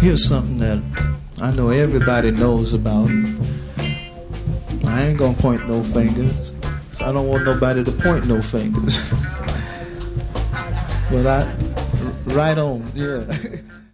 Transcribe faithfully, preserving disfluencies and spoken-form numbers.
Here's something that I know everybody knows about. I ain't gonna point no fingers. I don't want nobody to point no fingers. But I, right on, yeah.